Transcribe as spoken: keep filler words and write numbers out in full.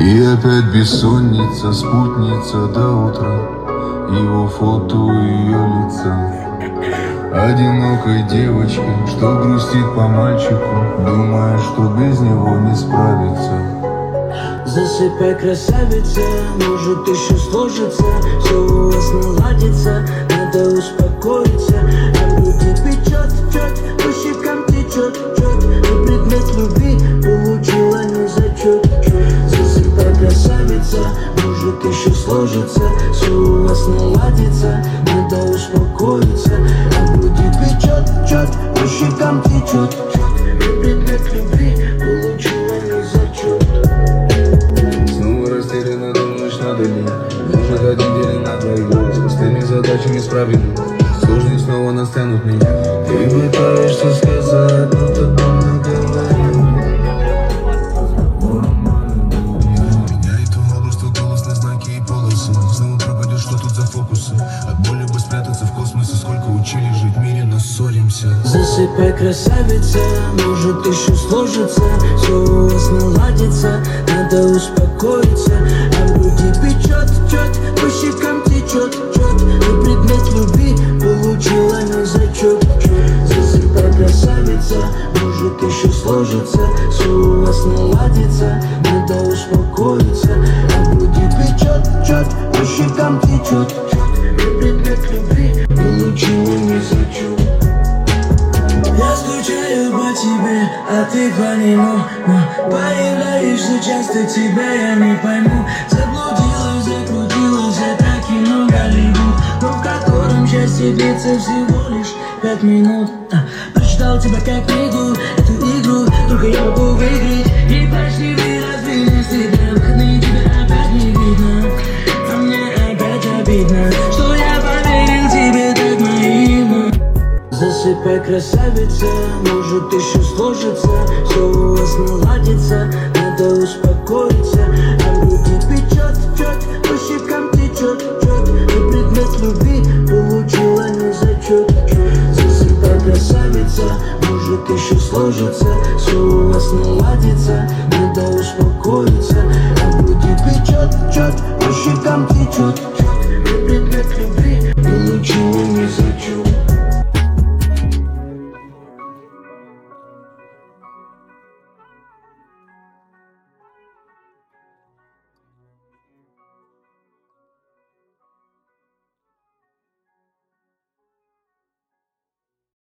И опять бессонница, спутница до утра, его фото у ее лица. Одинокой девочки, что грустит по мальчику, думая, что без него не справится. Засыпай, красавица, может еще сложится, все у вас наладится, надо успокоиться. А груди печет, чет, по щекам течет, чет, и предмет любви получила не зачет. Засыпай, красавица, может еще сложится, все у вас наладится, надо успокоиться. А груди печет, чет, по щекам течет, чет, и предмет любви получила не зачет. Растерянно думаешь, надо ли? Может, один день на двоих, с простыми задачами справим. Сложность снова настанут меня. Ты пытаешься сказать, но так больно говорю. Меняет твой образ, твой голос на знаки и полосы. Снова пропадет, что тут за фокусы. От боли бы спрятаться в космосе. Сколько учили жить в мире, но ссоримся. Засыпай, красавица, может еще сложится, все у вас наладится, надо успокоиться. А груди печет, чет, по щекам течет, чет, и предмет любви получила не зачет. Засыпай, красавица, может еще сложится, все у вас наладится, надо успокоиться. А груди печет, чет, по щекам течет, чет, и предмет любви получила не зачет. Я скучаю по тебе, а ты по нему, но появляешься часто, тебя я не пойму. Заблудилась, закрутилась, это кино Голливуд, но в котором счастье длится всего лишь пять минут. а, Прочитал тебя как книгу, эту игру только я могу выиграть. И почти выразились тебя, выходные тебя опять не видно. А мне опять обидно, что я поверил тебе так наивно. Засыпай, красавица, может еще сложится, все у вас наладится, надо успокоиться. А груди печет, чет, по щекам течет, чет, и предмет любви получила не зачет. Засыпай, красавица, может еще сложится, все у вас наладится, надо успокоиться. А груди печет, чет, по щекам течет.